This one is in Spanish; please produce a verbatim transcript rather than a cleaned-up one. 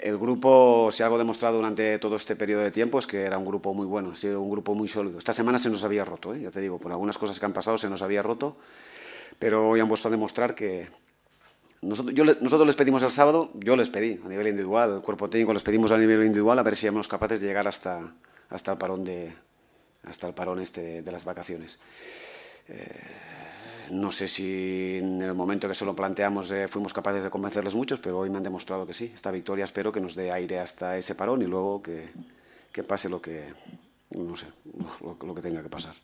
el grupo, si algo demostrado durante todo este periodo de tiempo, es que era un grupo muy bueno, ha sido un grupo muy sólido. Esta semana se nos había roto, ¿eh? Ya te digo, por algunas cosas que han pasado se nos había roto, pero hoy han vuelto a demostrar que nosotros, yo le- nosotros les pedimos el sábado, yo les pedí a nivel individual, el cuerpo técnico les pedimos a nivel individual a ver si éramos capaces de llegar hasta, hasta el parón de, hasta el parón este de, de las vacaciones. No sé si en el momento que se lo planteamos eh, fuimos capaces de convencerles muchos, pero hoy me han demostrado que sí. Esta victoria espero que nos dé aire hasta ese parón y luego que, que pase lo que, no sé, lo, lo que tenga que pasar.